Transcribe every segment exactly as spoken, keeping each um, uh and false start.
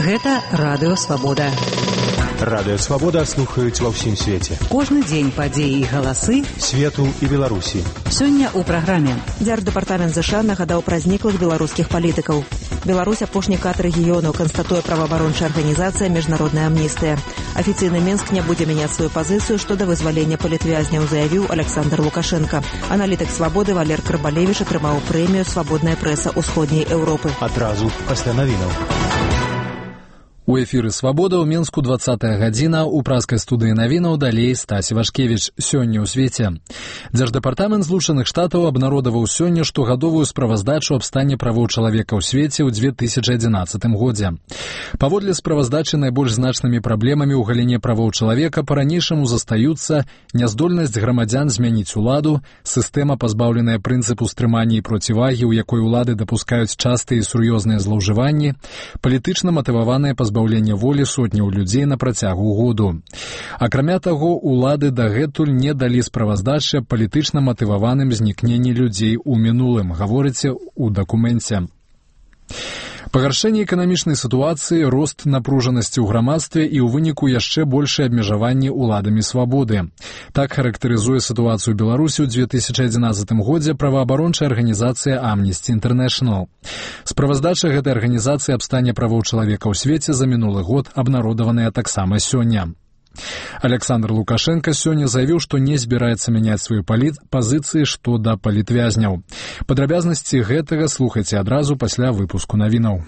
Гэта Радыё Свабода. Радыё Свабода слухаюць ва ўсім свеце. Кожны дзень падзеі і галасы свету і Беларусі. Сёння ў праграме. Дзярждэпартамент ЗША нагадаў пра зніклых беларускіх палітыкаў. Беларусь апошні кат рэгіёну, канстатуе праваабарончая арганізацыя «Міжнародная амністыя». Афіцыйны Мінск не будзе мяняць сваю пазіцыю што да вызвалення палітвязняў, заявіў Александр Лукашенко. Аналітык «Свабоды» Валер Карбалевіч атрымаў прэмію «Свабодная прэса ўсходняй Еўропы». Адразу пасля навінаў. У эфіры «Свабода» ў Мінску двадцатая гадзіна, у праскай студыі навінаў далей Стась Івашкевіч. Сёння ў свеце. Дзярждэпартамент Злучаных Штатаў абнародаваў сёння штогадовую справаздачу аб стане правоў чалавека ў свеце ў дзве тысячы адзінаццатым годзе. Паводле справаздачы найбольш значнымі праблемамі ў галіне правоў чалавека па-ранейшаму застаюцца няздольнасць грамадзян змяніць уладу, сістэма, пазбаўленая прынцыпу стрымання і процівагі, у якой улады дапускаюць частыя і сур'ёзныя злоўжыванні, палітычна матываваныя пазбаўленне пазбаўлення волі сотняў людзей на працягу году. Акрамя таго, улады дагэтуль не далі справаздачы аб палітычна матываваным знікненні людзей у мінулым, гаворыце ў дакуменце. Пагаршэнне эканамічнай сітуацыі, рост напружанасці ў грамадстве і ў выніку яшчэ большыя абмежаванні ўладамі свабоды. Так характарызуе сітуацыю Беларусі ў дзве тысячы адзінаццатым годзе праваабарончая арганізацыя Amnesty International. Справаздача гэтай арганізацыі аб стане правоў чалавека ў свеце за мінулы год абнародаваная таксама сёння. Александр Лукашенко сёння заявіў, што не збіраецца мяняць сваю паліт пазіцыі што да палітвязняў. Падрабязнасці гэтага слухайце адразу пасля выпуску навінаў.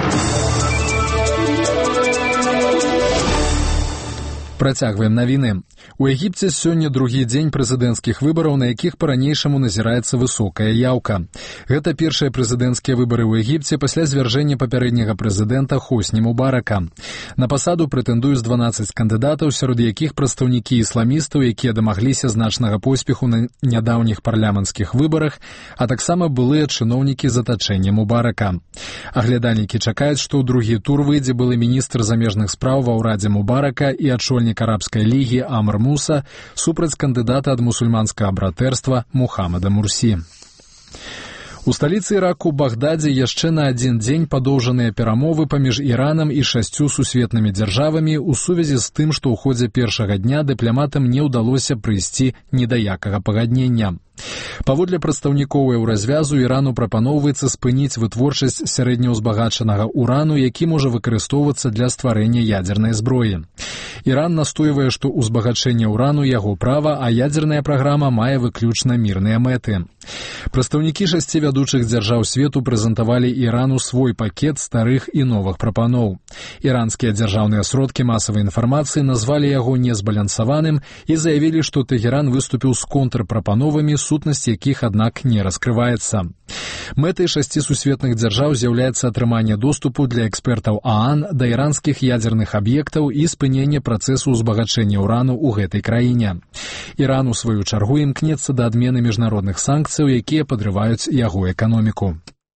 Працягваем навіны. У Егіпце сёння другі дзень прэзідэнцкіх выбараў, на якіх па-ранейшаму назіраецца высокая яўка. Гэта першыя прэзідэнцкія выбары ў Егіпце пасля звяржэння папярэдняга прэзідэнта Хосні Мубарака. На пасаду прэтэндуюць дванаццаць кандыдатаў, сярод якіх прадстаўнікі ісламістаў, якія дамагліся значнага поспеху на нядаўніх парламенцкіх выбарах, а таксама былыя чыноўнікі з атачэння Мубарака. Аглядальнікі чакаюць, што ў другі тур выйдзе былы міністр замежных спраў ва ўрадзе Мубарака і адшольнік арабскай лігі Амр Муса супраць кандыдата ад мусульманскага братэрства Мухаммада Мурсі. У сталіцы Іраку Багдадзе яшчэ на адзін дзень падоўжаныя перамовы паміж Іранам і шасцю сусветнымі дзяржавамі ў сувязі з тым, што ў ходзе першага дня дыпламатам не ўдалося прыйсці ні да якага пагаднення. Паводле прадстаўнікоў еўразвязу Ірану прапаноўваецца спыніць вытворчасць сярэднеўзбагачанага урану, які можа выкарыстоўвацца для стварэння ядзернай зброі. Іран настойвае, што ўзбагачэнне урану яго права, а ядзерная праграма мае выключна мірныя мэты. Прадстаўнікі шасці вядучых дзяржаў свету прэзентавалі Ірану свой пакет старых і новых прапаноў. Іранскія дзяржаўныя сродкі масавай інфармацыі назвалі яго незбалансаваным і заявілі, што Тэгеран выступіў з контрпрапановамі, сутнасць якіх, аднак, не раскрываецца. Мэтай шасці сусветных дзяржаў з'яўляецца атрыманне доступу для экспертаў ААН да іранскіх ядзерных аб'ектаў і спыненне працэсу ўзбагачэння урану ў гэтай краіне. Іран, у сваю чаргу, імкнецца да адмены міжнародных санкцыяў, якія падрываюць яго эканоміку.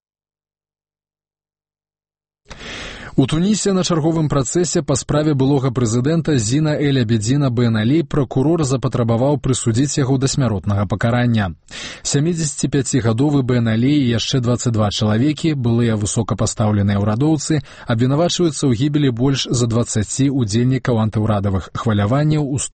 У Тунісе на чарговым працэсе па справе былога прэзідэнта Зіна Эль-Абедзіна Бен Алі пракурор запатрабаваў прысудзіць яго да смяротнага пакарання. сямідзесяціпяцігадовы Бен Алі і яшчэ дваццаць два чалавекі, былыя высокапастаўленыя ўрадоўцы, абвінавачваюцца ў гібелі больш за дваццаці удзельнікаў антыўрадавых хваляванняў у